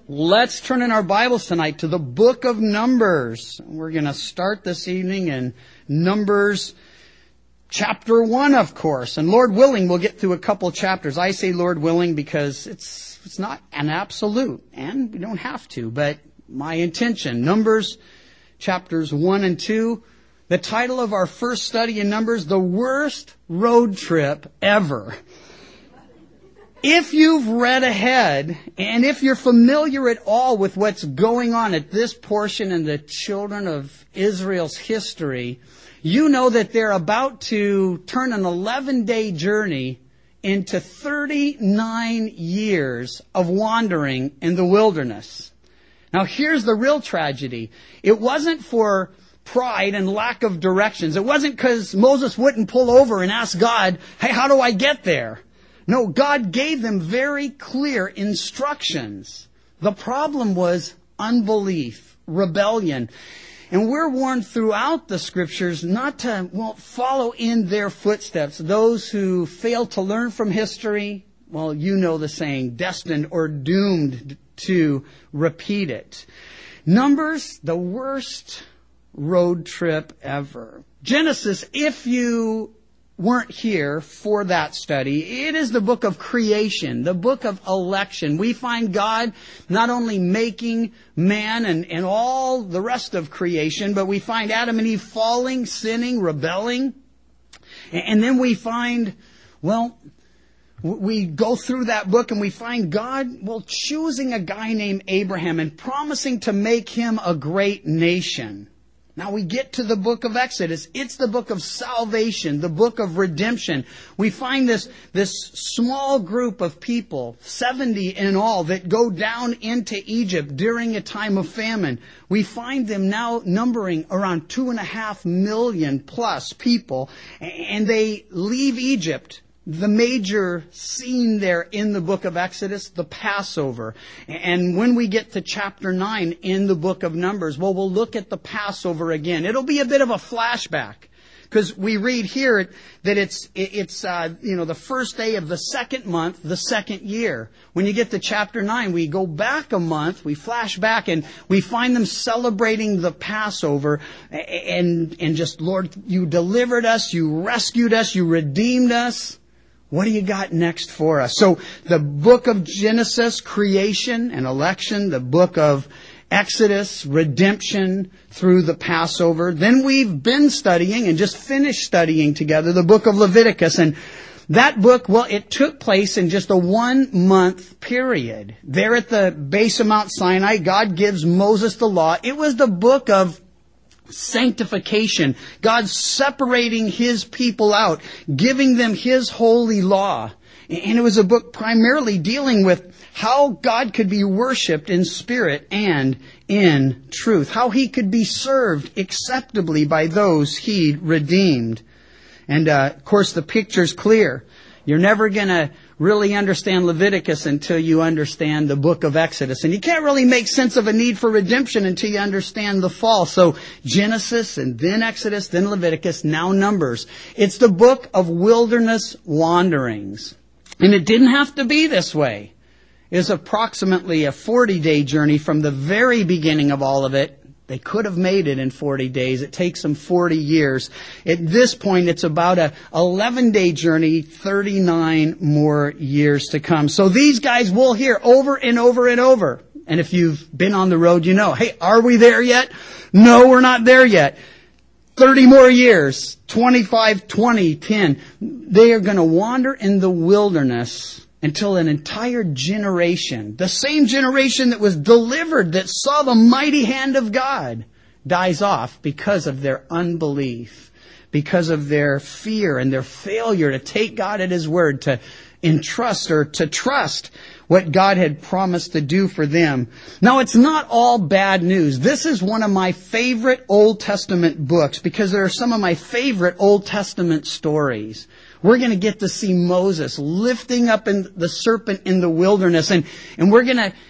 Let's turn in our Bibles tonight to the book of Numbers. We're going to start this evening in Numbers chapter 1, of course. And Lord willing, we'll get through a couple chapters. I say Lord willing because it's not an absolute, and we don't have to, but my intention. Numbers chapters 1 and 2. The title of our first study in Numbers, The Worst Road Trip Ever. If you've read ahead, and if you're familiar at all with what's going on at this portion in the children of Israel's history, you know that they're about to turn an 11-day journey into 39 years of wandering in the wilderness. Now here's the real tragedy. It wasn't for pride and lack of directions. It wasn't because Moses wouldn't pull over and ask God, hey, how do I get there? No, God gave them very clear instructions. The problem was unbelief, rebellion. And we're warned throughout the Scriptures not to follow in their footsteps. Those who fail to learn from history, well, you know the saying, destined or doomed to repeat it. Numbers, the worst road trip ever. Genesis, if you weren't here for that study, it is the book of creation, the book of election. We find God not only making man and all the rest of creation, but we find Adam and Eve falling, sinning, rebelling. And then we find, we go through that book and we find God, choosing a guy named Abraham and promising to make him a great nation. Now we get to the book of Exodus. It's the book of salvation, the book of redemption. We find this small group of people, 70 in all, that go down into Egypt during a time of famine. We find them now numbering around 2.5 million plus people, and they leave Egypt. The major scene there in the book of Exodus, the Passover. And when we get to chapter 9 in the book of Numbers, we'll look at the Passover again. It'll be a bit of a flashback, because we read here that it's the first day of the second month, the second year. When you get to chapter 9, we go back a month, we flash back, and we find them celebrating the Passover, and just, Lord, you delivered us, you rescued us, you redeemed us. What do you got next for us? So the book of Genesis, creation and election, the book of Exodus, redemption through the Passover. Then we've been studying and just finished studying together the book of Leviticus. And that book, it took place in just a 1-month period. There at the base of Mount Sinai, God gives Moses the law. It was the book of sanctification. God separating His people out, giving them His holy law. And it was a book primarily dealing with how God could be worshipped in spirit and in truth. How He could be served acceptably by those He redeemed. And of course the picture's clear. You're never going to really understand Leviticus until you understand the book of Exodus. And you can't really make sense of a need for redemption until you understand the fall. So Genesis and then Exodus, then Leviticus, now Numbers. It's the book of wilderness wanderings. And it didn't have to be this way. It's approximately a 40-day journey from the very beginning of all of it. They could have made it in 40 days. It takes them 40 years. At this point, it's about a 11-day journey, 39 more years to come. So these guys will hear over and over and over. And if you've been on the road, you know, hey, are we there yet? No, we're not there yet. 30 more years, 25, 20, 10. They are going to wander in the wilderness until an entire generation, the same generation that was delivered, that saw the mighty hand of God, dies off because of their unbelief, because of their fear and their failure to take God at His word, to entrust or to trust what God had promised to do for them. Now, it's not all bad news. This is one of my favorite Old Testament books because there are some of my favorite Old Testament stories. We're going to get to see Moses lifting up the serpent in the wilderness. And we're going to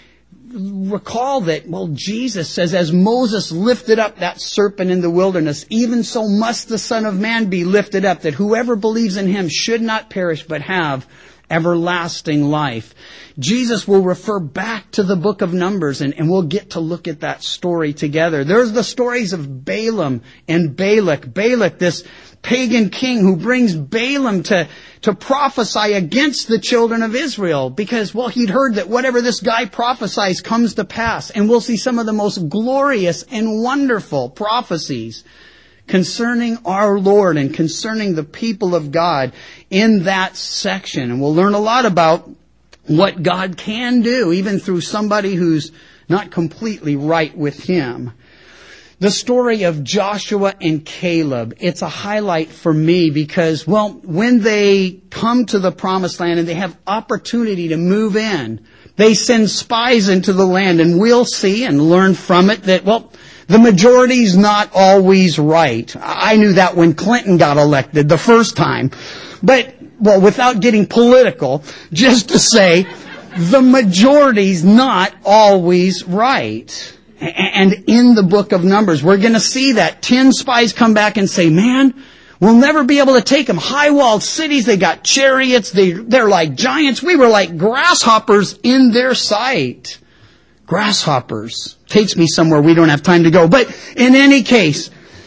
recall that, Jesus says, as Moses lifted up that serpent in the wilderness, even so must the Son of Man be lifted up, that whoever believes in Him should not perish but have everlasting life. Jesus will refer back to the book of Numbers, and we'll get to look at that story together. There's the stories of Balaam and Balak. Balak, this pagan king who brings Balaam to prophesy against the children of Israel because, well, he'd heard that whatever this guy prophesies comes to pass. And we'll see some of the most glorious and wonderful prophecies concerning our Lord and concerning the people of God in that section. And we'll learn a lot about what God can do, even through somebody who's not completely right with Him. The story of Joshua and Caleb, it's a highlight for me because, well, when they come to the promised land and they have opportunity to move in, they send spies into the land, and we'll see and learn from it that, well, the majority's not always right. I knew that when Clinton got elected the first time. But, well, without getting political, just to say, the majority's not always right. And in the book of Numbers, we're going to see that 10 spies come back and say, man, we'll never be able to take them. High-walled cities, they got chariots, they're like giants. We were like grasshoppers in their sight. Grasshoppers. Takes me somewhere we don't have time to go. But in any case,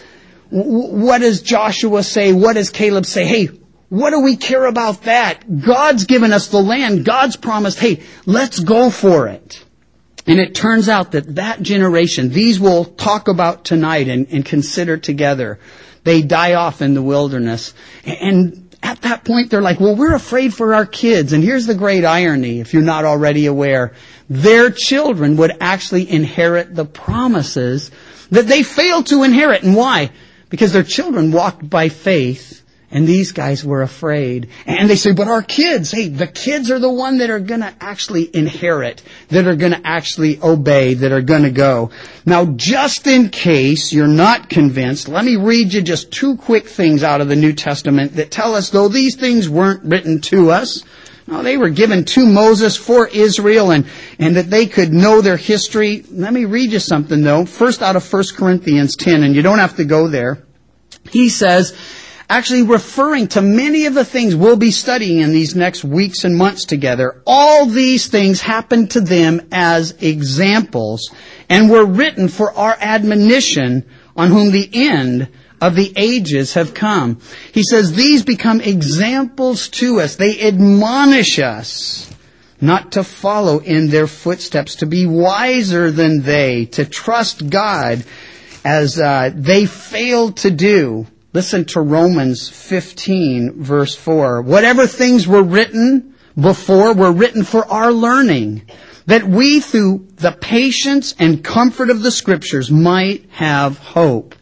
what does Joshua say? What does Caleb say? Hey, what do we care about that? God's given us the land. God's promised, hey, let's go for it. And it turns out that generation, these we'll talk about tonight and consider together, they die off in the wilderness. And at that point, they're like, well, we're afraid for our kids. And here's the great irony, if you're not already aware. Their children would actually inherit the promises that they failed to inherit. And why? Because their children walked by faith, and these guys were afraid. And they say, but our kids, hey, the kids are the one that are going to actually inherit, that are going to actually obey, that are going to go. Now, just in case you're not convinced, let me read you just 2 quick things out of the New Testament that tell us, though these things weren't written to us, no, they were given to Moses for Israel and that they could know their history. Let me read you something, though. First out of 1 Corinthians 10, and you don't have to go there. He says, actually referring to many of the things we'll be studying in these next weeks and months together, all these things happened to them as examples and were written for our admonition, on whom the end of the ages have come. He says these become examples to us. They admonish us not to follow in their footsteps, to be wiser than they, to trust God as they failed to do. Listen to Romans 15, verse 4. Whatever things were written before were written for our learning, that we through the patience and comfort of the Scriptures might have hope.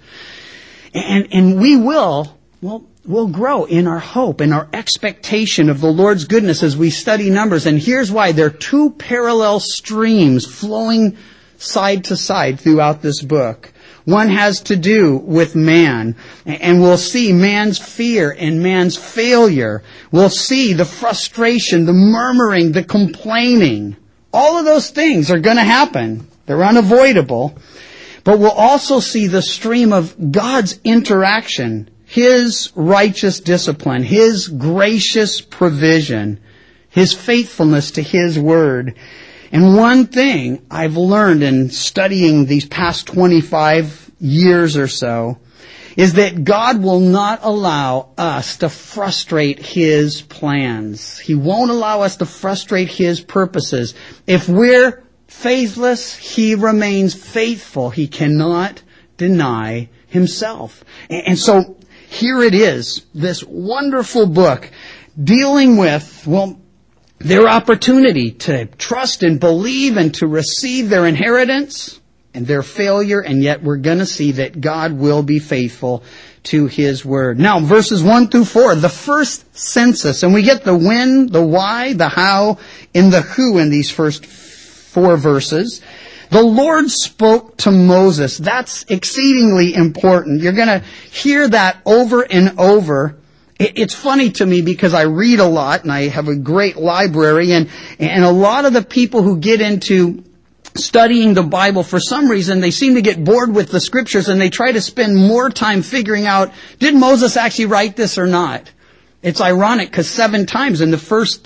And we will, well, we'll grow in our hope and our expectation of the Lord's goodness as we study Numbers. And here's why. There are 2 parallel streams flowing side to side throughout this book. One has to do with man, and we'll see man's fear and man's failure. We'll see the frustration, the murmuring, the complaining. All of those things are going to happen. They're unavoidable. But we'll also see the stream of God's interaction, His righteous discipline, His gracious provision, His faithfulness to His word. And one thing I've learned in studying these past 25 years or so is that God will not allow us to frustrate His plans. He won't allow us to frustrate His purposes. If we're faithless, He remains faithful. He cannot deny Himself. And so here it is, this wonderful book dealing with, well, their opportunity to trust and believe and to receive their inheritance and their failure, and yet we're going to see that God will be faithful to His word. Now, verses 1 through 4, the first census, and we get the when, the why, the how, and the who in these first 4 verses. The Lord spoke to Moses. That's exceedingly important. You're going to hear that over and over. It's funny to me because I read a lot and I have a great library, and a lot of the people who get into studying the Bible, for some reason, they seem to get bored with the Scriptures and they try to spend more time figuring out, did Moses actually write this or not? It's ironic because 7 times in the first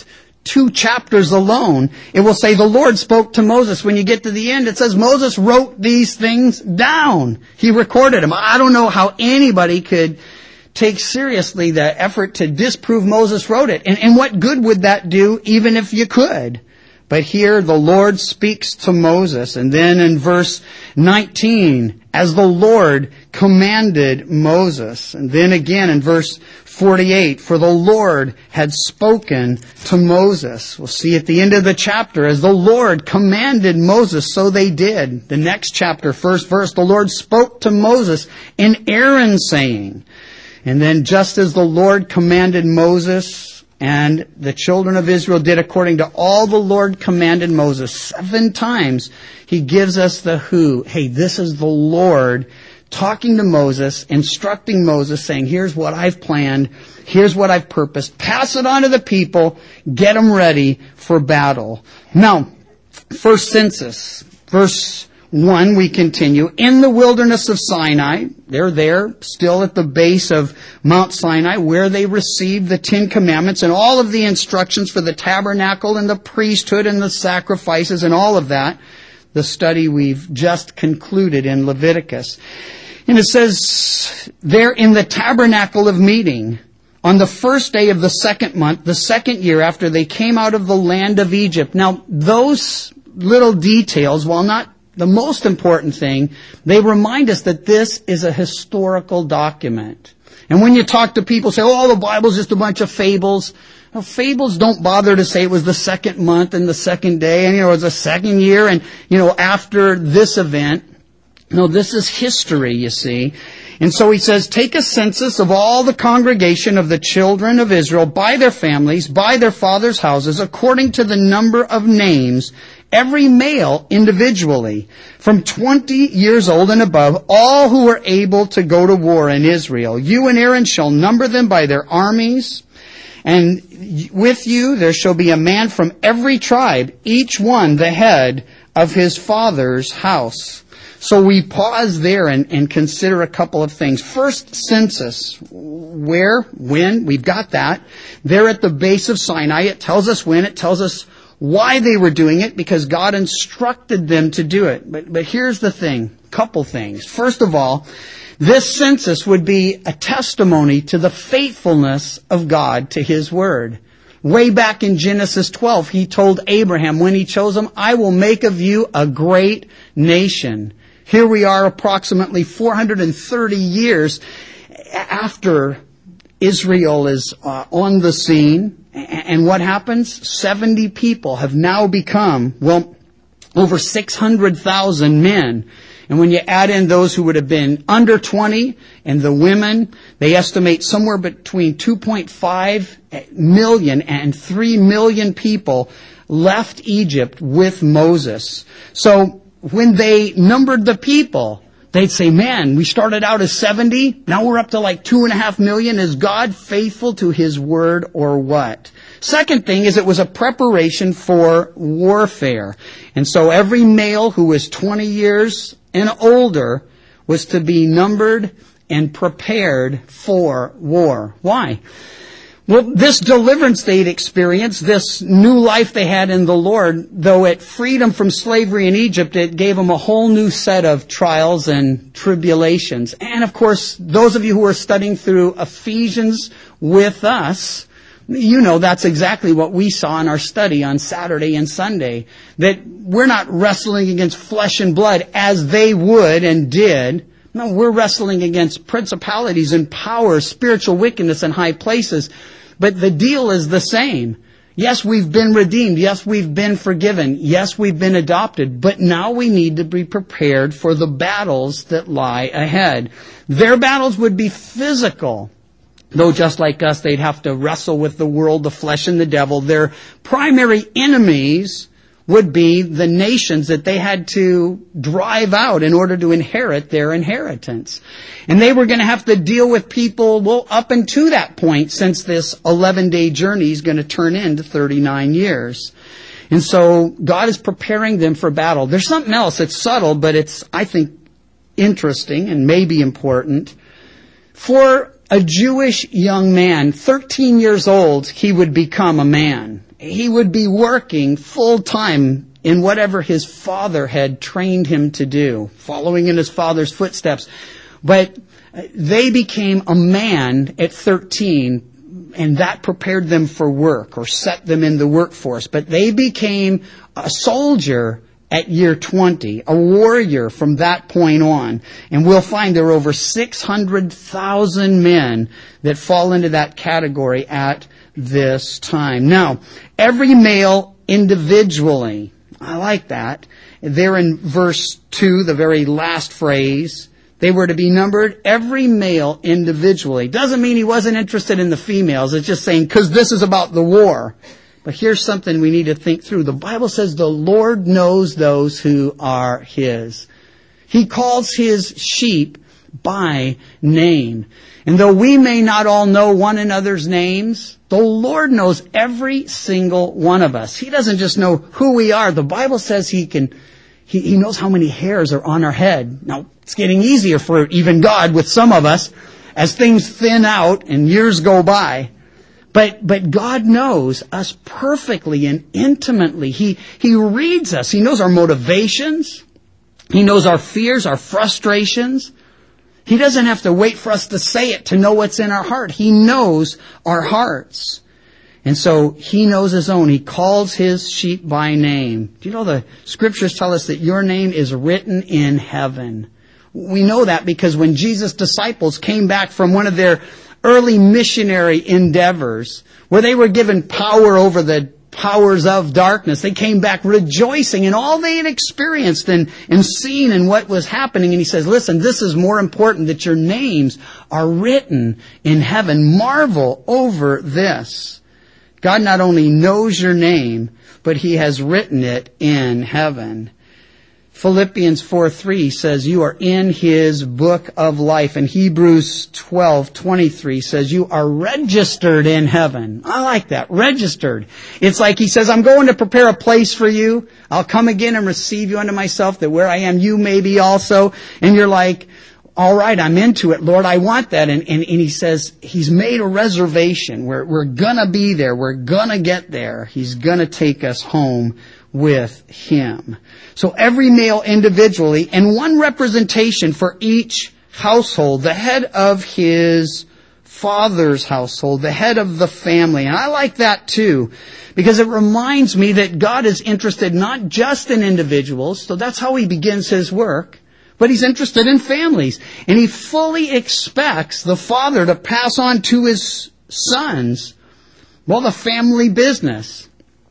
2 chapters alone, it will say the Lord spoke to Moses. When you get to the end, it says Moses wrote these things down. He recorded them. I don't know how anybody could take seriously the effort to disprove Moses wrote it. And what good would that do, even if you could? But here the Lord speaks to Moses. And then in verse 19, as the Lord commanded Moses. And then again in verse 48, for the Lord had spoken to Moses. We'll see at the end of the chapter, as the Lord commanded Moses, so they did. The next chapter, first verse, the Lord spoke to Moses and Aaron, saying. And then just as the Lord commanded Moses, and the children of Israel did according to all the Lord commanded Moses, 7 times he gives us the who. Hey, this is the Lord talking to Moses, instructing Moses, saying, here's what I've planned, here's what I've purposed. Pass it on to the people, get them ready for battle. Now, first census, verse 1, we continue. In the wilderness of Sinai, they're there, still at the base of Mount Sinai, where they received the 10 Commandments and all of the instructions for the tabernacle and the priesthood and the sacrifices and all of that. The study we've just concluded in Leviticus. And it says, there in the tabernacle of meeting, on the first day of the 2nd month, the 2nd year after they came out of the land of Egypt. Now, those little details, while not the most important thing, they remind us that this is a historical document. And when you talk to people, say, oh, the Bible's just a bunch of fables. Well, fables don't bother to say it was the 2nd month and the 2nd day, and, it was the 2nd year, and, after this event. No, this is history, you see. And so he says, take a census of all the congregation of the children of Israel by their families, by their fathers' houses, according to the number of names, every male individually, from 20 years old and above, all who are able to go to war in Israel. You and Aaron shall number them by their armies, and with you there shall be a man from every tribe, each one the head of his father's house. So we pause there and consider a couple of things. First, census. Where, when, we've got that. There at the base of Sinai, it tells us when, it tells us why they were doing it, because God instructed them to do it. But here's the thing, couple things. First of all, this census would be a testimony to the faithfulness of God to His Word. Way back in Genesis 12, He told Abraham when He chose him, I will make of you a great nation. Here we are approximately 430 years after Israel is on the scene. And what happens? 70 people have now become, over 600,000 men. And when you add in those who would have been under 20 and the women, they estimate somewhere between 2.5 million and 3 million people left Egypt with Moses. So when they numbered the people, they'd say, man, we started out as 70, now we're up to like 2.5 million. Is God faithful to His Word or what? Second thing is it was a preparation for warfare. And so every male who was 20 years and older was to be numbered and prepared for war. Why? Well, this deliverance they'd experienced, this new life they had in the Lord, though it freed them from slavery in Egypt, it gave them a whole new set of trials and tribulations. And of course, those of you who are studying through Ephesians with us, you know that's exactly what we saw in our study on Saturday and Sunday. That we're not wrestling against flesh and blood as they would and did. No, we're wrestling against principalities and powers, spiritual wickedness in high places. But the deal is the same. Yes, we've been redeemed. Yes, we've been forgiven. Yes, we've been adopted. But now we need to be prepared for the battles that lie ahead. Their battles would be physical. Though just like us, they'd have to wrestle with the world, the flesh, and the devil. Their primary enemies would be the nations that they had to drive out in order to inherit their inheritance. And they were going to have to deal with people, up until that point, since this 11-day journey is going to turn into 39 years. And so God is preparing them for battle. There's something else. It's subtle, but it's, I think, interesting and maybe important. For a Jewish young man, 13 years old, he would become a man. he would be working full time in whatever his father had trained him to do, following in his father's footsteps. But they became a man at 13, and that prepared them for work or set them in the workforce. But they became a soldier at year 20, a warrior from that point on. And we'll find there are over 600,000 men that fall into that category at this time. Now, every male individually, I like that. There in verse 2, the very last phrase, they were to be numbered, every male individually. Doesn't mean he wasn't interested in the females. It's just saying, because this is about the war. But here's something we need to think through. The Bible says the Lord knows those who are His. He calls His sheep by name. And though we may not all know one another's names, the Lord knows every single one of us. He doesn't just know who we are. The Bible says He knows how many hairs are on our head. Now, it's getting easier for even God with some of us as things thin out and years go by. But God knows us perfectly and intimately. He reads us. He knows our motivations. He knows our fears, our frustrations. He doesn't have to wait for us to say it to know what's in our heart. He knows our hearts. And so He knows His own. He calls His sheep by name. Do you know the Scriptures tell us that your name is written in heaven? We know that because when Jesus' disciples came back from one of their early missionary endeavors, where they were given power over the powers of darkness, they came back rejoicing in all they had experienced and seen and what was happening. And He says, listen, this is more important, that your names are written in heaven. Marvel over this. God not only knows your name, but He has written it in heaven. Philippians 4:3 says you are in His book of life. And Hebrews 12:23 says you are registered in heaven. I like that, registered. It's like He says, I'm going to prepare a place for you. I'll come again and receive you unto myself, that where I am, you may be also. And you're like, all right, I'm into it, Lord, I want that. And He says He's made a reservation. We're gonna be there. We're gonna get there. He's gonna take us home with Him. So every male individually, and one representation for each household, the head of his father's household, the head of the family. And I like that too, because it reminds me that God is interested not just in individuals, so that's how He begins His work, but He's interested in families. And He fully expects the father to pass on to his sons, well, the family business.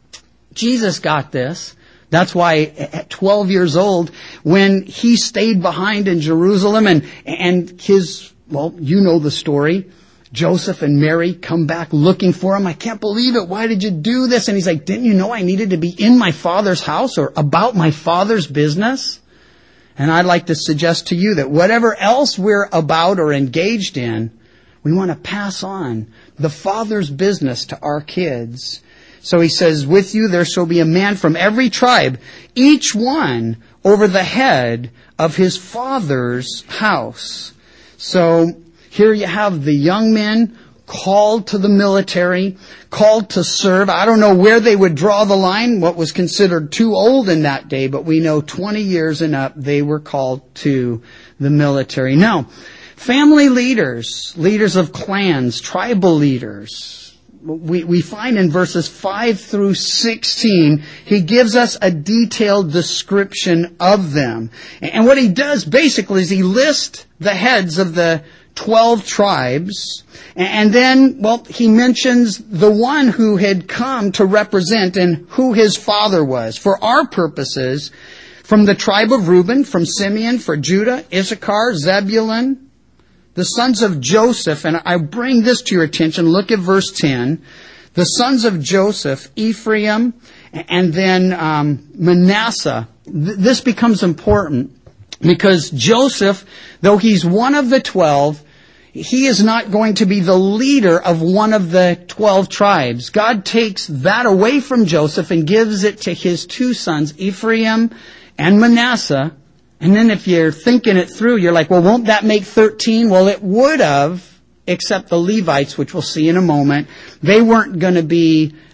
Jesus got this. That's why at 12 years old, when He stayed behind in Jerusalem and his, well, you know the story, Joseph and Mary come back looking for Him. I can't believe it. Why did you do this? And He's like, didn't you know I needed to be in my Father's house or about my Father's business? And I'd like to suggest to you that whatever else we're about or engaged in, we want to pass on the Father's business to our kids. So He says, with you there shall be a man from every tribe, each one over the head of his father's house. So here you have the young men called to the military, called to serve. I don't know where they would draw the line, what was considered too old in that day, but we know 20 years and up, they were called to the military. Now, family leaders, leaders of clans, tribal leaders, we find in verses 5 through 16, He gives us a detailed description of them. And what He does basically is He lists the heads of the 12 tribes. And then, well, He mentions the one who had come to represent and who his father was. For our purposes, from the tribe of Reuben, from Simeon, for Judah, Issachar, Zebulun, the sons of Joseph, and I bring this to your attention, look at verse 10. The sons of Joseph, Ephraim, and then Manasseh. This becomes important because Joseph, though he's one of the 12, he is not going to be the leader of one of the 12 tribes. God takes that away from Joseph and gives it to his two sons, Ephraim and Manasseh. And then if you're thinking it through, you're like, well, won't that make 13? Well, it would have, except the Levites, which we'll see in a moment. They weren't going to be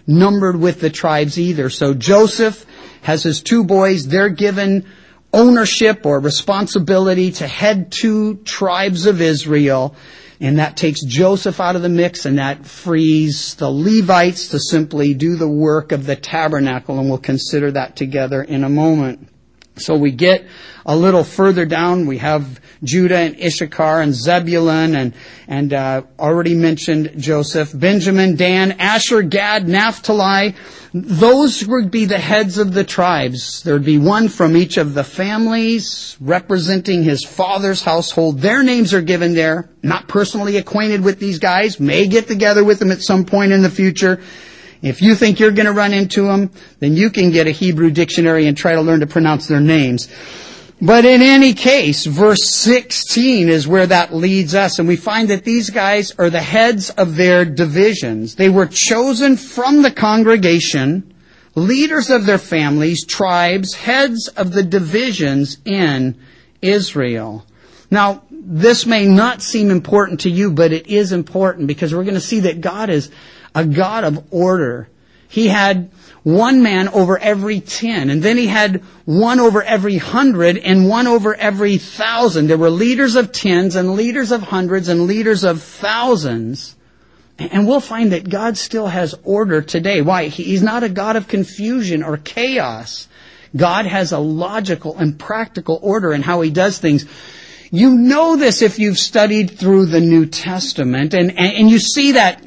numbered with the tribes either. So Joseph has his 2 boys. They're given ownership or responsibility to head 2 tribes of Israel. And that takes Joseph out of the mix, and that frees the Levites to simply do the work of the tabernacle. And we'll consider that together in a moment. So we get a little further down. We have Judah and Issachar and Zebulun and already mentioned Joseph. Benjamin, Dan, Asher, Gad, Naphtali. Those would be the heads of the tribes. There would be one from each of the families representing his father's household. Their names are given there. Not personally acquainted with these guys. May get together with them at some point in the future. If you think you're going to run into them, then you can get a Hebrew dictionary and try to learn to pronounce their names. But in any case, verse 16 is where that leads us. And we find that these guys are the heads of their divisions. They were chosen from the congregation, leaders of their families, tribes, heads of the divisions in Israel. Now, this may not seem important to you, but it is important because we're going to see that God is a God of order. He had 1 man over every 10, and then he had 1 over every 100 and 1 over every 1,000. There were leaders of tens and leaders of hundreds and leaders of thousands. And we'll find that God still has order today. Why? He's not a God of confusion or chaos. God has a logical and practical order in how He does things. You know this if you've studied through the New Testament, and you see that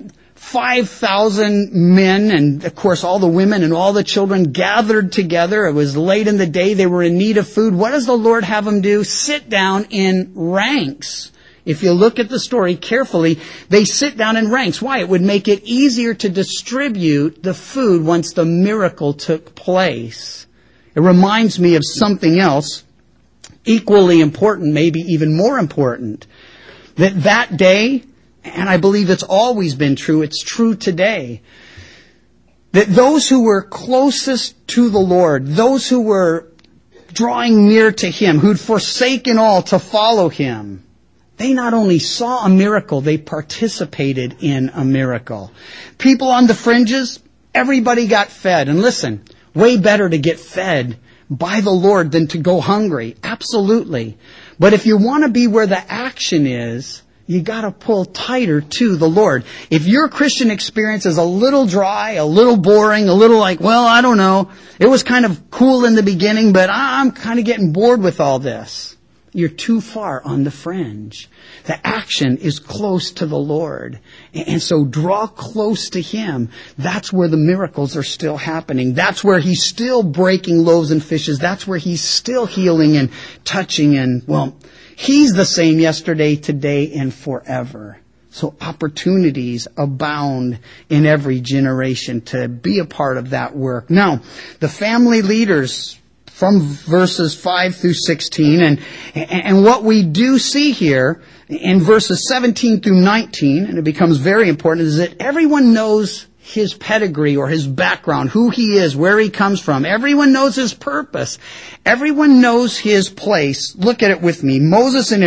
5,000 men and, of course, all the women and all the children gathered together. It was late in the day. They were in need of food. What does the Lord have them do? Sit down in ranks. If you look at the story carefully, they sit down in ranks. Why? It would make it easier to distribute the food once the miracle took place. It reminds me of something else equally important, maybe even more important. That day, and I believe it's always been true, it's true today, that those who were closest to the Lord, those who were drawing near to Him, who'd forsaken all to follow Him, they not only saw a miracle, they participated in a miracle. People on the fringes, everybody got fed. And listen, way better to get fed by the Lord than to go hungry. Absolutely. But if you want to be where the action is, you got to pull tighter to the Lord. If your Christian experience is a little dry, a little boring, a little like, well, I don't know, it was kind of cool in the beginning, but I'm kind of getting bored with all this. You're too far on the fringe. The action is close to the Lord. And so draw close to Him. That's where the miracles are still happening. That's where He's still breaking loaves and fishes. That's where He's still healing and touching. And, well, He's the same yesterday, today, and forever. So opportunities abound in every generation to be a part of that work. Now, the family leaders from verses 5 through 16, and what we do see here in verses 17 through 19, and it becomes very important, is that everyone knows his pedigree or his background, who he is, where he comes from. Everyone knows his purpose. Everyone knows his place. Look at it with me. Then Moses and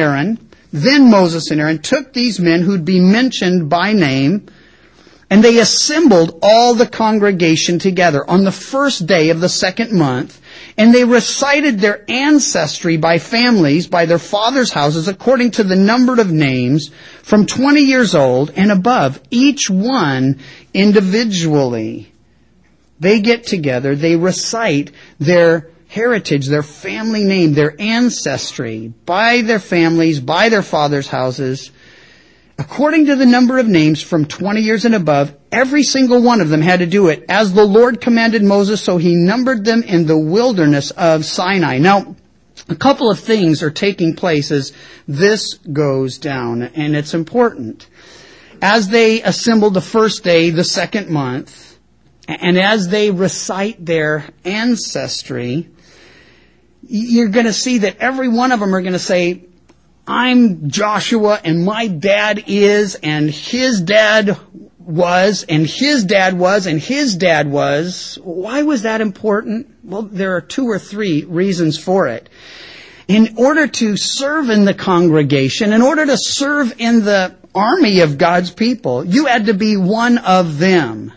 Aaron took these men who'd be mentioned by name, and they assembled all the congregation together on the first day of the second month, and they recited their ancestry by families, by their fathers' houses, according to the number of names, from 20 years old and above, each one individually. They get together, they recite their heritage, their family name, their ancestry, by their families, by their fathers' houses, according to the number of names from 20 years and above. Every single one of them had to do it as the Lord commanded Moses, so he numbered them in the wilderness of Sinai. Now, a couple of things are taking place as this goes down, and it's important. As they assembled the first day, the second month, and as they recite their ancestry, you're going to see that every one of them are going to say, I'm Joshua, and my dad is, and his dad was, and his dad was, and his dad was. Why was that important? Well, there are 2 or 3 reasons for it. In order to serve in the congregation, in order to serve in the army of God's people, you had to be one of them.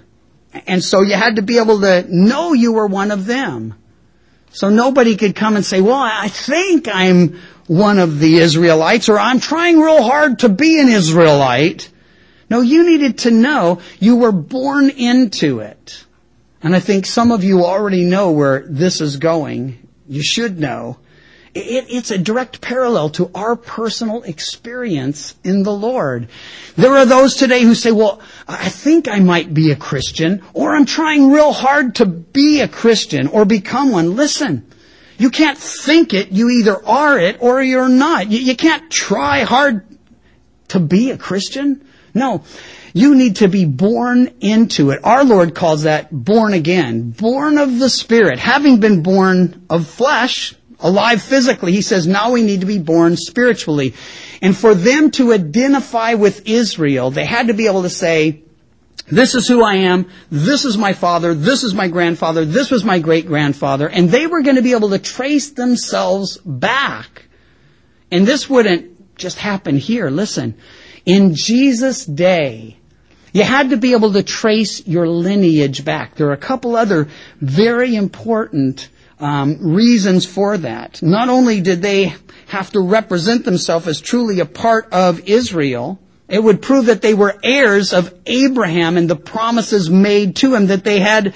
And so you had to be able to know you were one of them. So nobody could come and say, well, I think I'm one of the Israelites, or I'm trying real hard to be an Israelite. No, you needed to know you were born into it. And I think some of you already know where this is going. You should know. It's a direct parallel to our personal experience in the Lord. There are those today who say, well, I think I might be a Christian, or I'm trying real hard to be a Christian or become one. Listen, you can't think it. You either are it or you're not. You can't try hard to be a Christian. No, you need to be born into it. Our Lord calls that born again, born of the Spirit. Having been born of flesh, alive physically, he says now we need to be born spiritually. And for them to identify with Israel, they had to be able to say, this is who I am, this is my father, this is my grandfather, this was my great-grandfather, and they were going to be able to trace themselves back. And this wouldn't just happen here. Listen, in Jesus' day, you had to be able to trace your lineage back. There are a couple other very important reasons for that. Not only did they have to represent themselves as truly a part of Israel, it would prove that they were heirs of Abraham and the promises made to him, that they had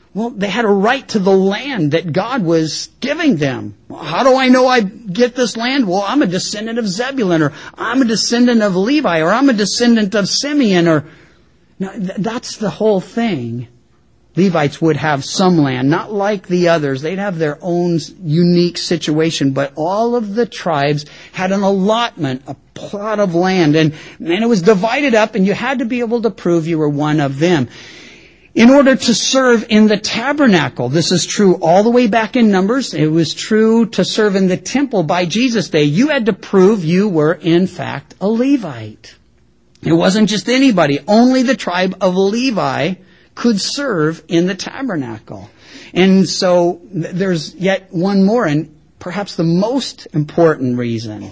a right to the land that God was giving them. Well, how do I know I get this land? Well, I'm a descendant of Zebulun, or I'm a descendant of Levi, or I'm a descendant of Simeon, or... No, that's the whole thing. Levites would have some land, not like the others. They'd have their own unique situation, but all of the tribes had an allotment, a plot of land, and it was divided up, and you had to be able to prove you were one of them. In order to serve in the tabernacle, this is true all the way back in Numbers. It was true to serve in the temple by Jesus' day. You had to prove you were, in fact, a Levite. It wasn't just anybody. Only the tribe of Levi could serve in the tabernacle. And so there's yet one more, and perhaps the most important reason.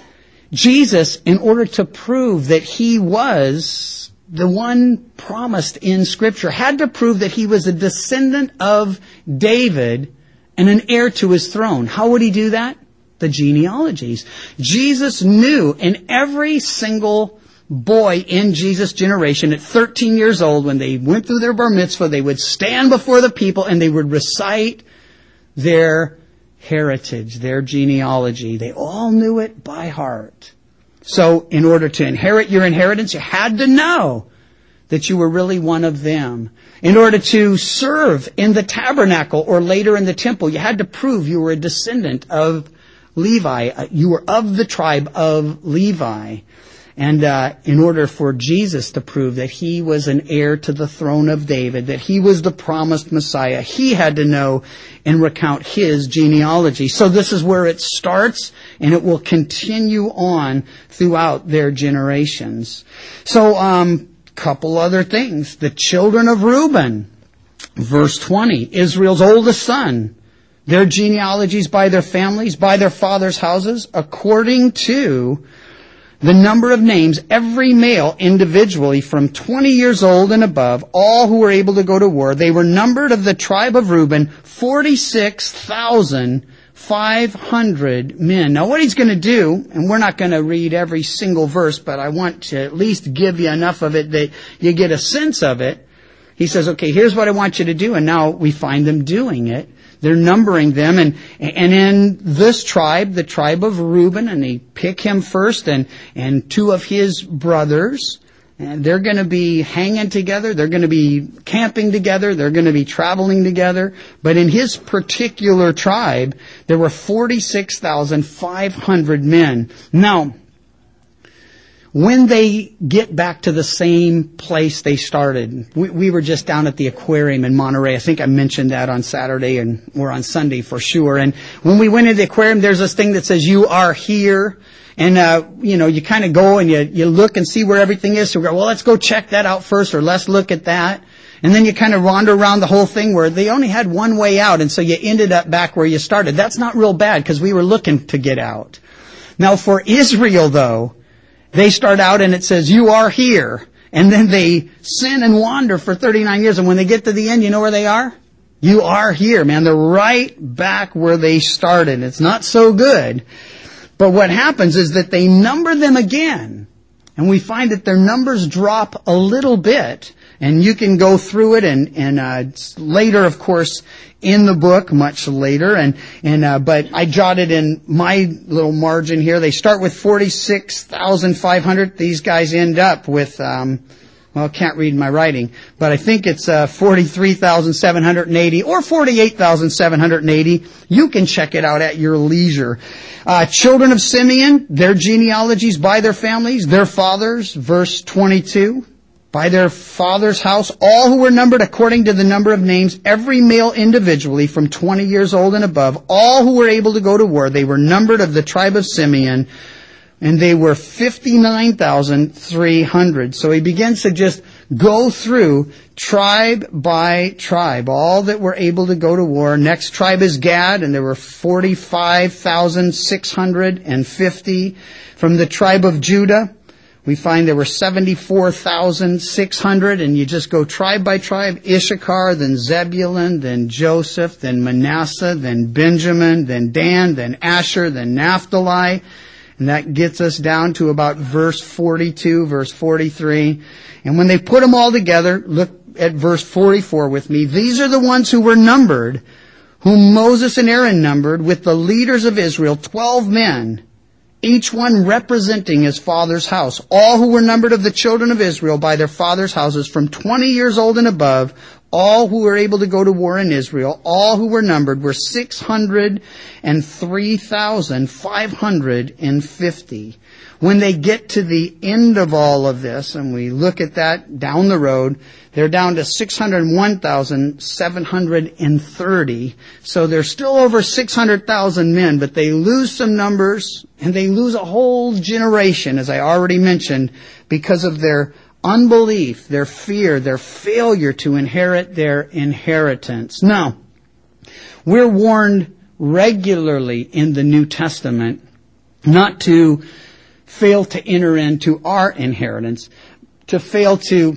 Jesus, in order to prove that he was the one promised in Scripture, had to prove that he was a descendant of David and an heir to his throne. How would he do that? The genealogies. Jesus knew in every single boy in Jesus' generation at 13 years old, when they went through their bar mitzvah, they would stand before the people and they would recite their heritage, their genealogy. They all knew it by heart. So in order to inherit your inheritance, you had to know that you were really one of them. In order to serve in the tabernacle or later in the temple, you had to prove you were a descendant of Levi. You were of the tribe of Levi. And in order for Jesus to prove that he was an heir to the throne of David, that he was the promised Messiah, he had to know and recount his genealogy. So this is where it starts, and it will continue on throughout their generations. So, couple other things. The children of Reuben, verse 20, Israel's oldest son, their genealogies by their families, by their fathers' houses, according to the number of names, every male individually from 20 years old and above, all who were able to go to war. They were numbered of the tribe of Reuben, 46,500 men. Now what he's going to do, and we're not going to read every single verse, but I want to at least give you enough of it that you get a sense of it. He says, okay, here's what I want you to do. And now we find them doing it. They're numbering them, and in this tribe, the tribe of Reuben, and they pick him first, and two of his brothers, and they're going to be hanging together, they're going to be camping together, they're going to be traveling together. But in his particular tribe, there were 46,500 men. Now, when they get back to the same place they started, we were just down at the aquarium in Monterey. I think I mentioned that on Saturday or on Sunday for sure. And when we went into the aquarium, there's this thing that says, "You are here." And, you kind of go and you look and see where everything is. So we go, well, let's go check that out first, or let's look at that. And then you kind of wander around the whole thing where they only had one way out. And so you ended up back where you started. That's not real bad because we were looking to get out. Now for Israel though, they start out and it says, "You are here." And then they sin and wander for 39 years. And when they get to the end, you know where they are? You are here, man. They're right back where they started. It's not so good. But what happens is that they number them again. And we find that their numbers drop a little bit. And you can go through it and later, of course, in the book, much later. But I jotted in my little margin here. They start with 46,500. These guys end up with, well, I can't read my writing, but I think it's 43,780 or 48,780. You can check it out at your leisure. Children of Simeon, their genealogies by their families, their fathers, verse 22. By their father's house, all who were numbered according to the number of names, every male individually from 20 years old and above, all who were able to go to war, they were numbered of the tribe of Simeon, and they were 59,300. So he begins to just go through tribe by tribe, all that were able to go to war. Next tribe is Gad, and there were 45,650. From the tribe of Judah, we find there were 74,600, and you just go tribe by tribe. Issachar, then Zebulun, then Joseph, then Manasseh, then Benjamin, then Dan, then Asher, then Naphtali. And that gets us down to about verse 42, verse 43. And when they put them all together, look at verse 44 with me. These are the ones who were numbered, whom Moses and Aaron numbered, with the leaders of Israel, 12 men, each one representing his father's house. All who were numbered of the children of Israel by their father's houses from 20 years old and above, all who were able to go to war in Israel, all who were numbered were 603,550. When they get to the end of all of this, and we look at that down the road, they're down to 601,730. So they're still over 600,000 men, but they lose some numbers, and they lose a whole generation, as I already mentioned, because of their unbelief, their fear, their failure to inherit their inheritance. Now, we're warned regularly in the New Testament not to fail to enter into our inheritance, to fail to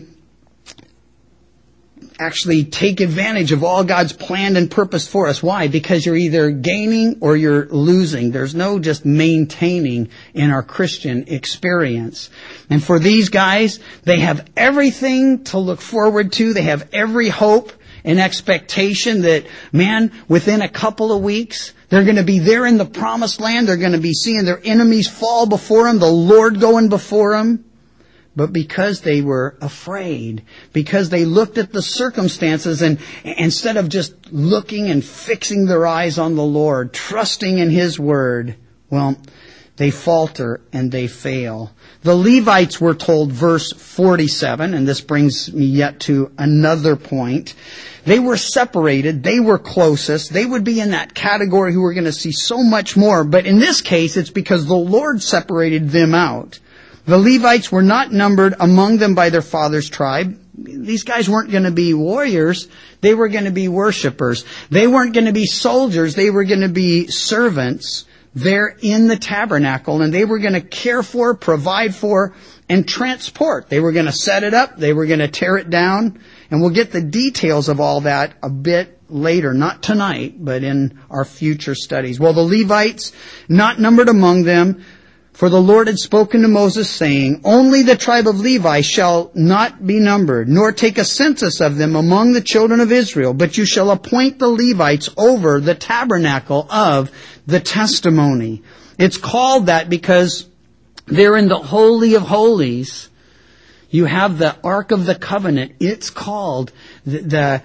actually take advantage of all God's planned and purpose for us. Why? Because you're either gaining or you're losing. There's no just maintaining in our Christian experience. And for these guys, they have everything to look forward to. They have every hope and expectation that, man, within a couple of weeks, they're going to be there in the promised land. They're going to be seeing their enemies fall before them, the Lord going before them. But because they were afraid, because they looked at the circumstances and instead of just looking and fixing their eyes on the Lord, trusting in His Word, well, they falter and they fail. The Levites were told, verse 47, and this brings me yet to another point. They were separated. They were closest. They would be in that category who were going to see so much more. But in this case, it's because the Lord separated them out. The Levites were not numbered among them by their father's tribe. These guys weren't going to be warriors. They were going to be worshipers. They weren't going to be soldiers. They were going to be servants there in the tabernacle. And they were going to care for, provide for, and transport. They were going to set it up. They were going to tear it down. And we'll get the details of all that a bit later. Not tonight, but in our future studies. Well, the Levites, not numbered among them, for the Lord had spoken to Moses, saying, only the tribe of Levi shall not be numbered, nor take a census of them among the children of Israel, but you shall appoint the Levites over the tabernacle of the testimony. It's called that because they're in the Holy of Holies. You have the Ark of the Covenant. It's called the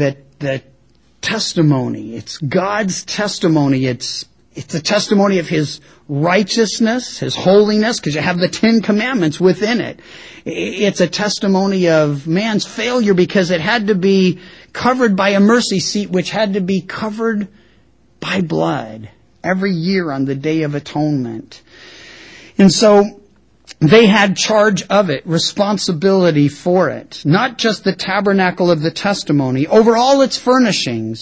testimony. It's God's testimony. It's a testimony of His righteousness, His holiness, because you have the 10 Commandments within it. It's a testimony of man's failure because it had to be covered by a mercy seat, which had to be covered by blood every year on the Day of Atonement. And so they had charge of it, responsibility for it. Not just the tabernacle of the testimony, over all its furnishings,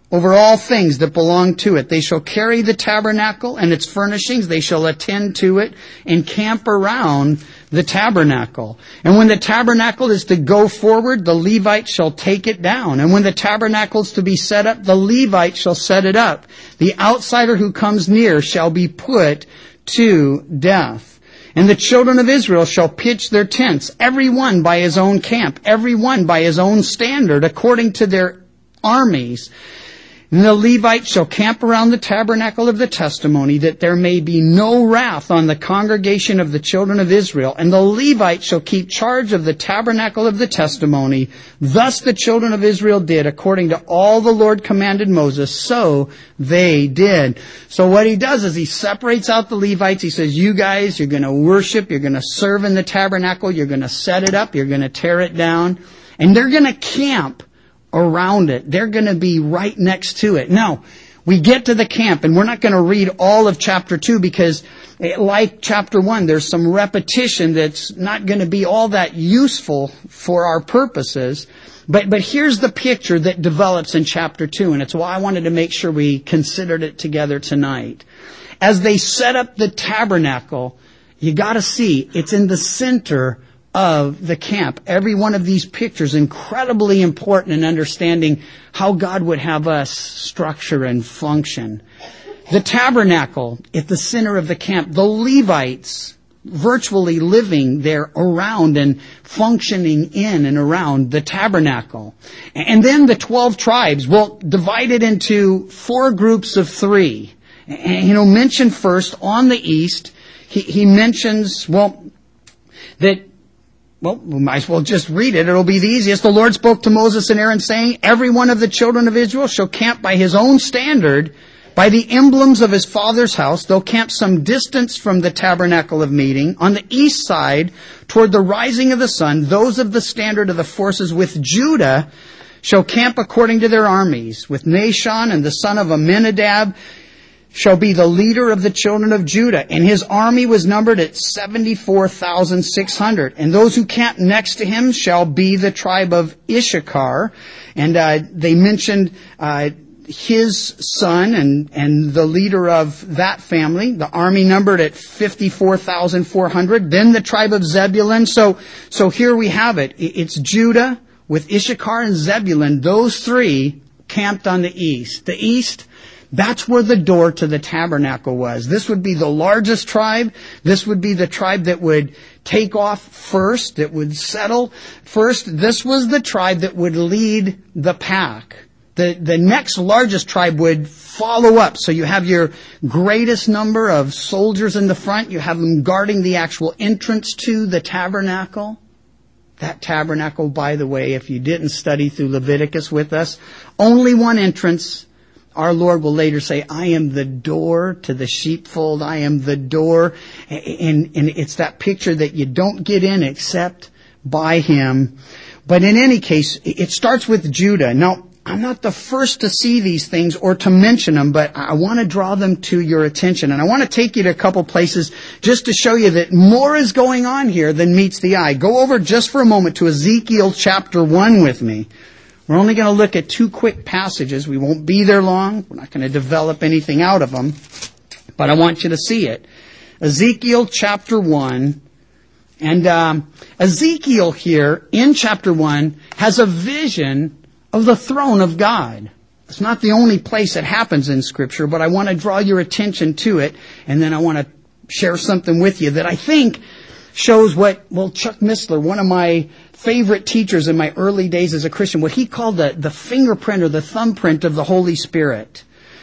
over all things that belong to it. They shall carry the tabernacle and its furnishings. They shall attend to it and camp around the tabernacle. And when the tabernacle is to go forward, the Levites shall take it down. And when the tabernacle is to be set up, the Levites shall set it up. The outsider who comes near shall be put to death. And the children of Israel shall pitch their tents, every one by his own camp, every one by his own standard, according to their armies. And the Levites shall camp around the tabernacle of the testimony, that there may be no wrath on the congregation of the children of Israel. And the Levites shall keep charge of the tabernacle of the testimony. Thus the children of Israel did, according to all the Lord commanded Moses, so they did. So what he does is he separates out the Levites. He says, you guys, you're going to worship, you're going to serve in the tabernacle, you're going to set it up, you're going to tear it down, and they're going to camp around it. They're going to be right next to it. Now, we get to the camp, and we're not going to read all of chapter 2 because, like chapter 1, there's some repetition that's not going to be all that useful for our purposes. But here's the picture that develops in chapter 2, and it's why I wanted to make sure we considered it together tonight. As they set up the tabernacle, you got to see it's in the center of the camp. Every one of these pictures incredibly important in understanding how God would have us structure and function. The tabernacle at the center of the camp. The Levites virtually living there around and functioning in and around the tabernacle. And then the 12 tribes, well, divided into 4 groups of 3. And mention first on the east, he mentions, that we might as well just read it. It'll be the easiest. The Lord spoke to Moses and Aaron, saying, every one of the children of Israel shall camp by his own standard, by the emblems of his father's house. They'll camp some distance from the tabernacle of meeting. On the east side, toward the rising of the sun, those of the standard of the forces with Judah shall camp according to their armies. With Nahshon and the son of Amminadab shall be the leader of the children of Judah. And his army was numbered at 74,600. And those who camp next to him shall be the tribe of Issachar. And they mentioned his son and the leader of that family. The army numbered at 54,400. Then the tribe of Zebulun. So here we have it. It's Judah with Issachar and Zebulun. Those 3 camped on the east. The east, that's where the door to the tabernacle was. This would be the largest tribe. This would be the tribe that would take off first, that would settle first. This was the tribe that would lead the pack. The next largest tribe would follow up. So you have your greatest number of soldiers in the front. You have them guarding the actual entrance to the tabernacle. That tabernacle, by the way, if you didn't study through Leviticus with us, only one entrance. Our Lord will later say, I am the door to the sheepfold. I am the door. And it's that picture that you don't get in except by Him. But in any case, it starts with Judah. Now, I'm not the first to see these things or to mention them, but I want to draw them to your attention. And I want to take you to a couple places just to show you that more is going on here than meets the eye. Go over just for a moment to Ezekiel chapter 1 with me. We're only going to look at 2 quick passages. We won't be there long. We're not going to develop anything out of them. But I want you to see it. Ezekiel chapter 1. And Ezekiel here in chapter 1 has a vision of the throne of God. It's not the only place it happens in Scripture, but I want to draw your attention to it. And then I want to share something with you that I think shows what, Chuck Missler, one of my favorite teachers in my early days as a Christian, what he called the fingerprint or the thumbprint of the Holy Spirit.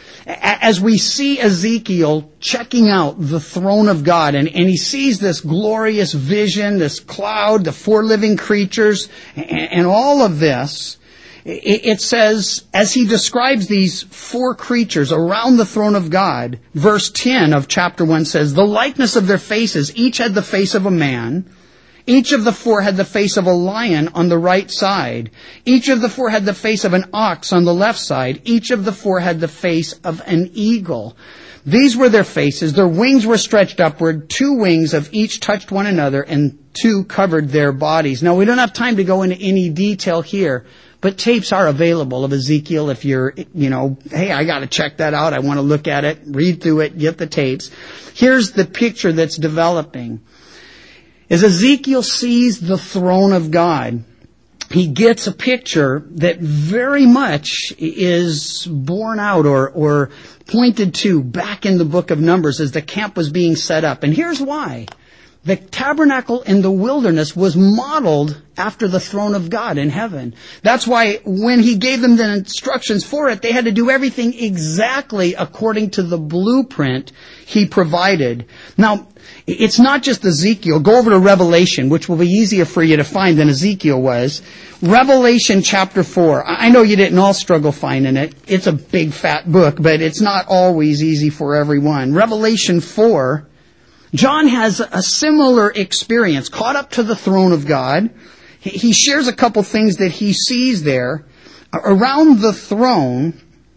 As we see Ezekiel checking out the throne of God, and he sees this glorious vision, this cloud, the 4 living creatures, and all of this, it says, as he describes these 4 creatures around the throne of God, verse 10 of chapter 1 says, the likeness of their faces, each had the face of a man. Each of the 4 had the face of a lion on the right side. Each of the 4 had the face of an ox on the left side. Each of the 4 had the face of an eagle. These were their faces. Their wings were stretched upward. 2 wings of each touched one another, and 2 covered their bodies. Now, we don't have time to go into any detail here, But tapes are available of Ezekiel if you're, hey, I got to check that out. I want to look at it, read through it, get the tapes. Here's the picture that's developing. As Ezekiel sees the throne of God, he gets a picture that very much is borne out or pointed to back in the book of Numbers as the camp was being set up. And here's why. The tabernacle in the wilderness was modeled after the throne of God in heaven. That's why when he gave them the instructions for it, they had to do everything exactly according to the blueprint he provided. Now, it's not just Ezekiel. Go over to Revelation, which will be easier for you to find than Ezekiel was. Revelation chapter 4. I know you didn't all struggle finding it. It's a big fat book, but it's not always easy for everyone. Revelation 4. John has a similar experience, caught up to the throne of God. He shares a couple things that he sees there. Around the throne,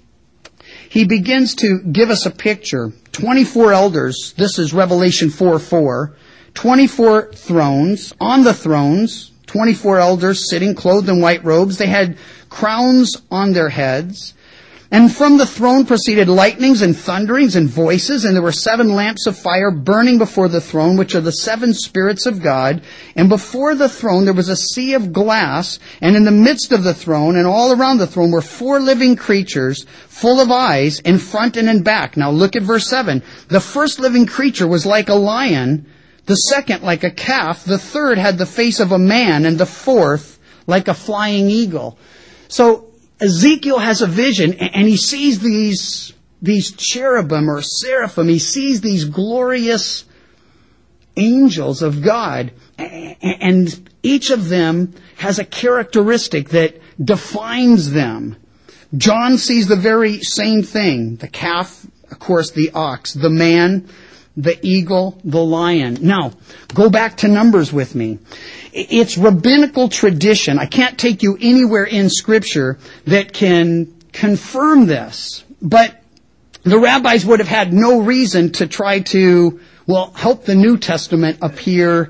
he begins to give us a picture. 24 elders, this is Revelation 4:4. 24 thrones, on the thrones, 24 elders sitting clothed in white robes. They had crowns on their heads. And from the throne proceeded lightnings and thunderings and voices, and there were 7 lamps of fire burning before the throne, which are the 7 spirits of God. And before the throne there was a sea of glass, and in the midst of the throne and all around the throne were 4 living creatures, full of eyes, in front and in back. Now look at verse 7. The first living creature was like a lion, the second like a calf, the third had the face of a man, and the fourth like a flying eagle. So Ezekiel has a vision, and he sees these cherubim or seraphim. He sees these glorious angels of God, and each of them has a characteristic that defines them. John sees the very same thing. The calf, of course, the ox, the man, the eagle, the lion. Now, go back to Numbers with me. It's rabbinical tradition. I can't take you anywhere in Scripture that can confirm this. But the rabbis would have had no reason to try to, help the New Testament appear,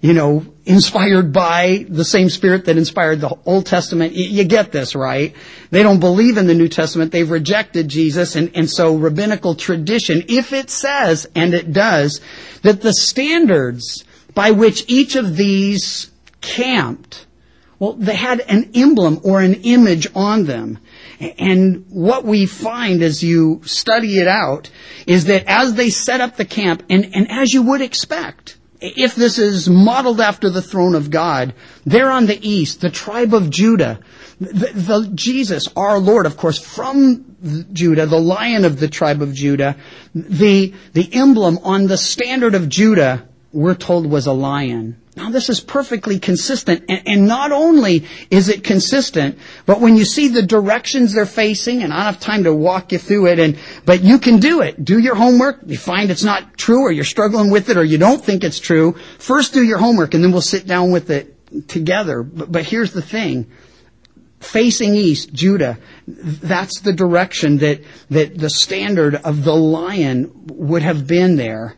inspired by the same Spirit that inspired the Old Testament. You get this, right? They don't believe in the New Testament. They've rejected Jesus. And so rabbinical tradition, if it says, and it does, that the standards by which each of these camped, they had an emblem or an image on them. And what we find as you study it out is that as they set up the camp, and as you would expect, if this is modeled after the throne of God, there on the east, the tribe of Judah, the Jesus, our Lord, of course, from Judah, the Lion of the tribe of Judah, the emblem on the standard of Judah, we're told was a lion. Now this is perfectly consistent, and not only is it consistent, but when you see the directions they're facing, and I don't have time to walk you through it, but you can do it. Do your homework. You find it's not true, or you're struggling with it, or you don't think it's true. First do your homework, and then we'll sit down with it together. But here's the thing. Facing east, Judah, that's the direction that the standard of the lion would have been there.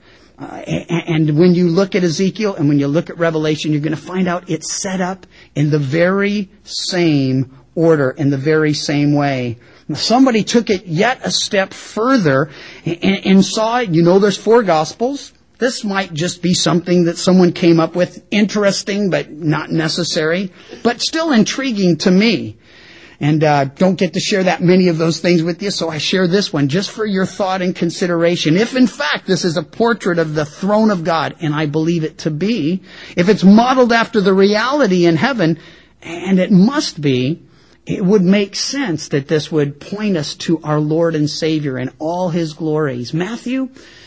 And when you look at Ezekiel and when you look at Revelation, you're going to find out it's set up in the very same order, in the very same way. Somebody took it yet a step further and saw it. There's 4 Gospels. This might just be something that someone came up with, interesting but not necessary, but still intriguing to me. And don't get to share that many of those things with you, so I share this one just for your thought and consideration. If in fact this is a portrait of the throne of God, and I believe it to be, if it's modeled after the reality in heaven, and it must be, it would make sense that this would point us to our Lord and Savior in all His glories. Matthew,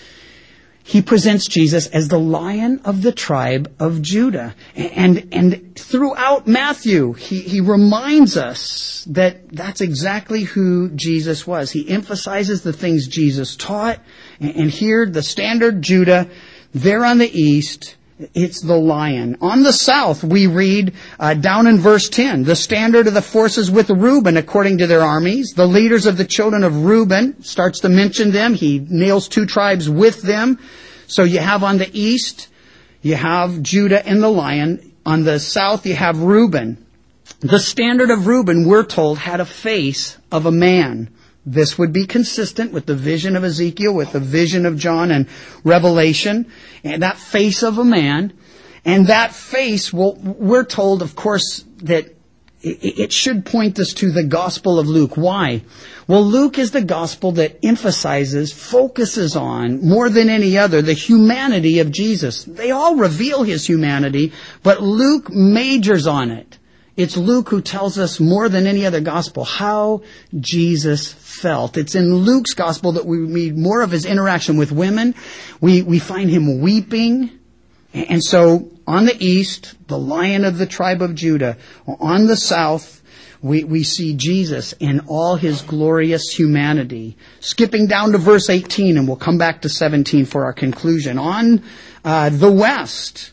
he presents Jesus as the Lion of the tribe of Judah. And throughout Matthew, he reminds us that that's exactly who Jesus was. He emphasizes the things Jesus taught. And here, the standard Judah, there on the east, it's the lion. On the south, we read down in verse 10, the standard of the forces with Reuben according to their armies. The leaders of the children of Reuben, starts to mention them. He nails 2 tribes with them. So you have on the east, you have Judah and the lion. On the south, you have Reuben. The standard of Reuben, we're told, had a face of a man. This would be consistent with the vision of Ezekiel, with the vision of John and Revelation, and that face of a man. And that face, well, we're told, of course, that it should point us to the Gospel of Luke. Why? Well, Luke is the Gospel that emphasizes, focuses on, more than any other, the humanity of Jesus. They all reveal His humanity, but Luke majors on it. It's Luke who tells us more than any other Gospel how Jesus felt. It's in Luke's Gospel that we read more of His interaction with women. We find Him weeping. And so, on the east, the Lion of the tribe of Judah. On the south, we see Jesus in all His glorious humanity. Skipping down to verse 18, and we'll come back to 17 for our conclusion. On the west,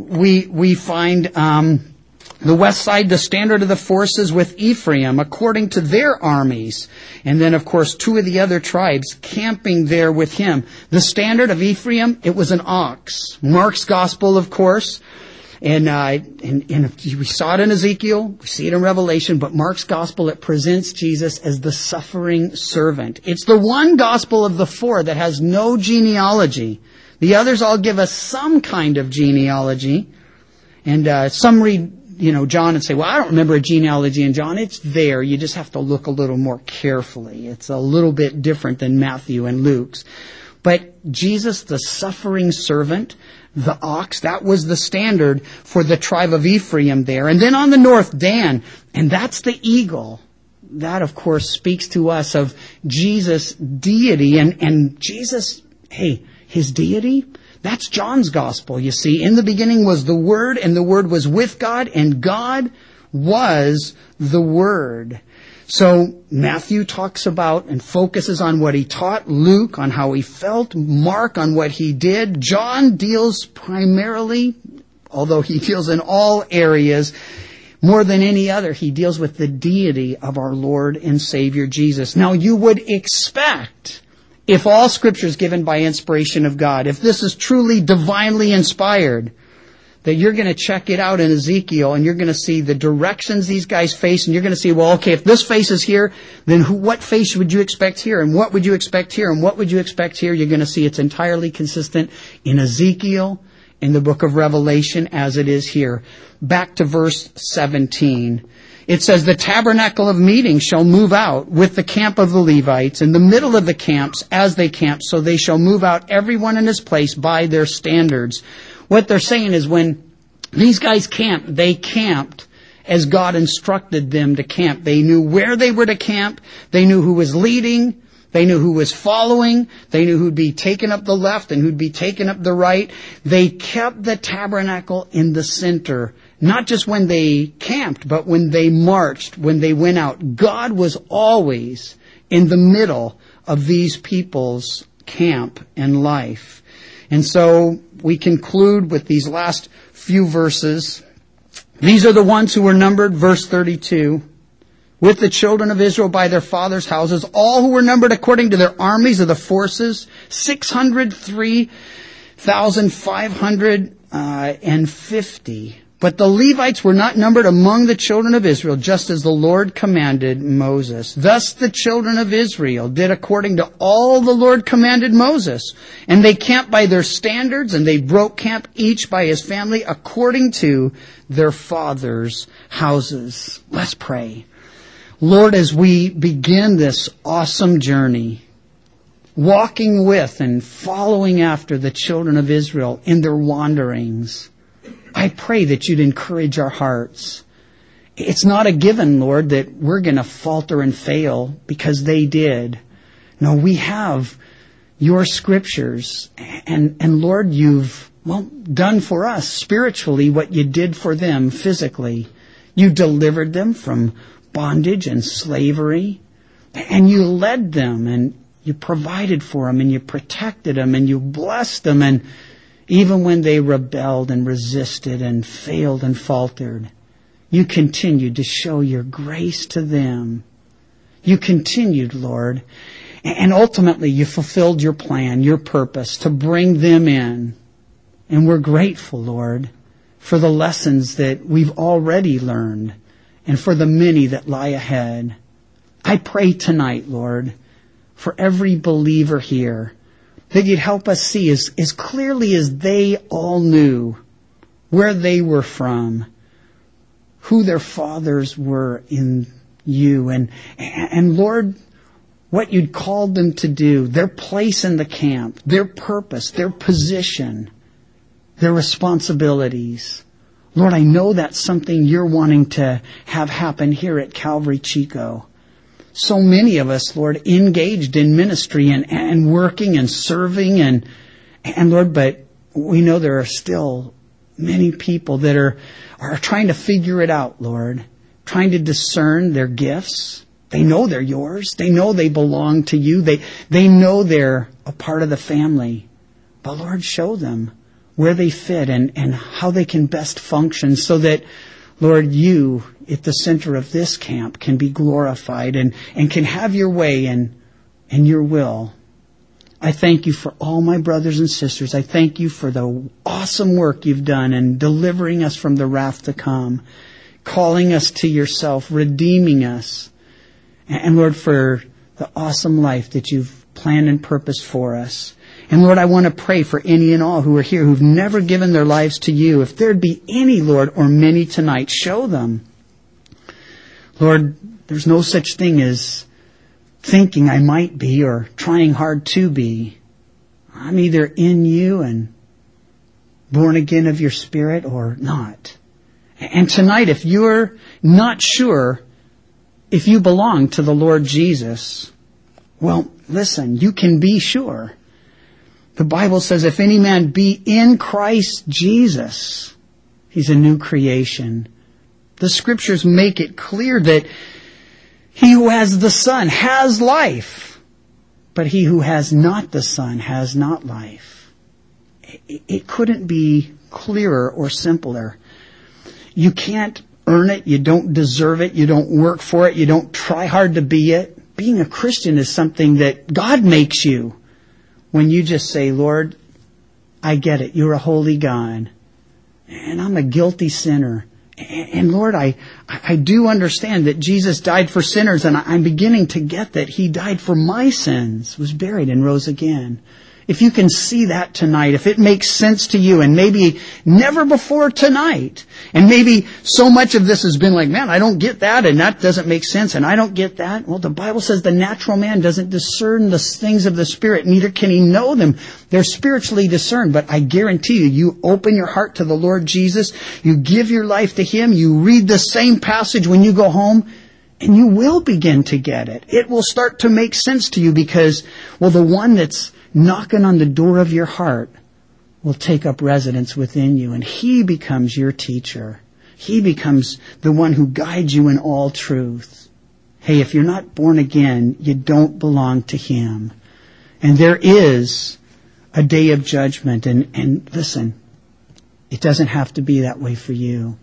we find the west side, the standard of the forces with Ephraim, according to their armies. And then, of course, two of the other tribes camping there with him. The standard of Ephraim, it was an ox. Mark's gospel, of course. And we saw it in Ezekiel, we see it in Revelation, but Mark's gospel, it presents Jesus as the suffering servant. It's the one gospel of the four that has no genealogy. The others all give us some kind of genealogy. And some read John and say, well, I don't remember a genealogy in John. It's there. You just have to look a little more carefully. It's a little bit different than Matthew and Luke's. But Jesus, the suffering servant, the ox, that was the standard for the tribe of Ephraim there. And then on the north, Dan, and that's the eagle. That, of course, speaks to us of Jesus' deity. And Jesus, His deity, that's John's gospel, you see. In the beginning was the Word, and the Word was with God, and God was the Word. So Matthew talks about and focuses on what he taught, Luke on how he felt, Mark on what he did. John deals primarily, although he deals in all areas, more than any other, he deals with the deity of our Lord and Savior Jesus. Now you would expect, if all Scripture is given by inspiration of God, if this is truly divinely inspired, that you're going to check it out in Ezekiel and you're going to see the directions these guys face, and you're going to see, well, okay, if this face is here, then what face would you expect here? And what would you expect here? And what would you expect here? You're going to see it's entirely consistent in Ezekiel, in the book of Revelation, as it is here. Back to verse 17. It says, the tabernacle of meeting shall move out with the camp of the Levites in the middle of the camps as they camp, so they shall move out everyone in his place by their standards. What they're saying is when these guys camped, they camped as God instructed them to camp. They knew where they were to camp. They knew who was leading. They knew who was following. They knew who'd be taking up the left and who'd be taking up the right. They kept the tabernacle in the center. Not just when they camped, but when they marched, when they went out. God was always in the middle of these people's camp and life. And so we conclude with these last few verses. These are the ones who were numbered, verse 32, with the children of Israel by their fathers' houses, all who were numbered according to their armies of the forces, 603,550. But the Levites were not numbered among the children of Israel, just as the Lord commanded Moses. Thus the children of Israel did according to all the Lord commanded Moses. And they camped by their standards, and they broke camp each by his family according to their fathers' houses. Let's pray. Lord, as we begin this awesome journey, walking with and following after the children of Israel in their wanderings, I pray that you'd encourage our hearts. It's not a given, Lord, that we're going to falter and fail because they did. No, we have your Scriptures. And Lord, you've done for us spiritually what you did for them physically. You delivered them from bondage and slavery. And you led them, and you provided for them, and you protected them, and you blessed them. And even when they rebelled and resisted and failed and faltered, you continued to show your grace to them. You continued, Lord, and ultimately you fulfilled your plan, your purpose to bring them in. And we're grateful, Lord, for the lessons that we've already learned and for the many that lie ahead. I pray tonight, Lord, for every believer here, that you'd help us see as clearly as they all knew where they were from, who their fathers were in you, and Lord, what you'd called them to do, their place in the camp, their purpose, their position, their responsibilities. Lord, I know that's something you're wanting to have happen here at Calvary Chico. So many of us, Lord, engaged in ministry and working and serving and Lord, but we know there are still many people that are trying to figure it out, Lord, trying to discern their gifts. They know they're yours. They know they belong to you. They know they're a part of the family. But Lord, show them where they fit and how they can best function so that, Lord, you at the center of this camp can be glorified and can have your way and your will. I thank you for all my brothers and sisters. I thank you for the awesome work you've done in delivering us from the wrath to come, calling us to yourself, redeeming us. And Lord, for the awesome life that you've planned and purposed for us. And Lord, I want to pray for any and all who are here who've never given their lives to you. If there'd be any, Lord, or many tonight, show them. Lord, there's no such thing as thinking I might be or trying hard to be. I'm either in you and born again of your Spirit or not. And tonight, if you're not sure if you belong to the Lord Jesus, well, listen, you can be sure. The Bible says if any man be in Christ Jesus, he's a new creation. The Scriptures make it clear that he who has the Son has life, but he who has not the Son has not life. It couldn't be clearer or simpler. You can't earn it. You don't deserve it. You don't work for it. You don't try hard to be it. Being a Christian is something that God makes you when you just say, Lord, I get it. You're a holy God, and I'm a guilty sinner. And Lord, I do understand that Jesus died for sinners, and I'm beginning to get that He died for my sins, was buried, and rose again. If you can see that tonight, if it makes sense to you, and maybe never before tonight, and maybe so much of this has been like, man, I don't get that, and that doesn't make sense, and I don't get that. Well, the Bible says the natural man doesn't discern the things of the Spirit, neither can he know them. They're spiritually discerned, but I guarantee you, you open your heart to the Lord Jesus, you give your life to Him, you read the same passage when you go home, and you will begin to get it. It will start to make sense to you because, well, the one that's knocking on the door of your heart will take up residence within you, and He becomes your teacher. He becomes the one who guides you in all truth. Hey, if you're not born again, you don't belong to Him. And there is a day of judgment, and listen, it doesn't have to be that way for you.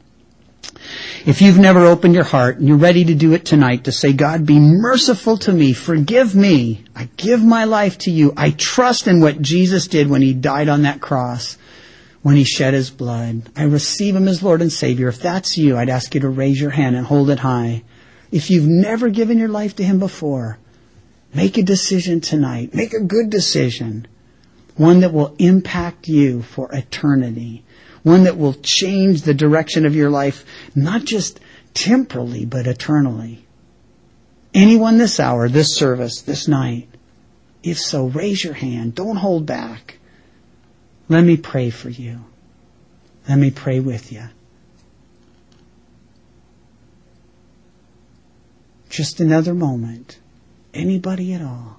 If you've never opened your heart and you're ready to do it tonight, to say, God, be merciful to me, forgive me, I give my life to you, I trust in what Jesus did when He died on that cross, when He shed His blood. I receive Him as Lord and Savior. If that's you, I'd ask you to raise your hand and hold it high. If you've never given your life to Him before, make a decision tonight. Make a good decision. One that will impact you for eternity. One that will change the direction of your life, not just temporally, but eternally. Anyone this hour, this service, this night? If so, raise your hand. Don't hold back. Let me pray for you. Let me pray with you. Just another moment. Anybody at all?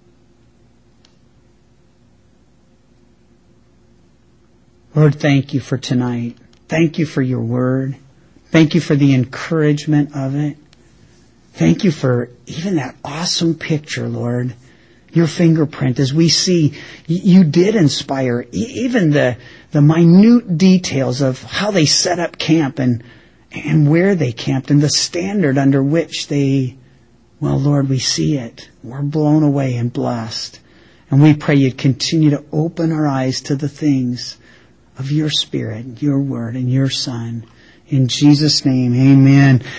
Lord, thank you for tonight. Thank you for your word. Thank you for the encouragement of it. Thank you for even that awesome picture, Lord. Your fingerprint, as we see, you did inspire even the minute details of how they set up camp and where they camped and the standard under which they, well, Lord, we see it. We're blown away and blessed. And we pray you'd continue to open our eyes to the things of your Spirit, your Word, and your Son. In Jesus' name, amen.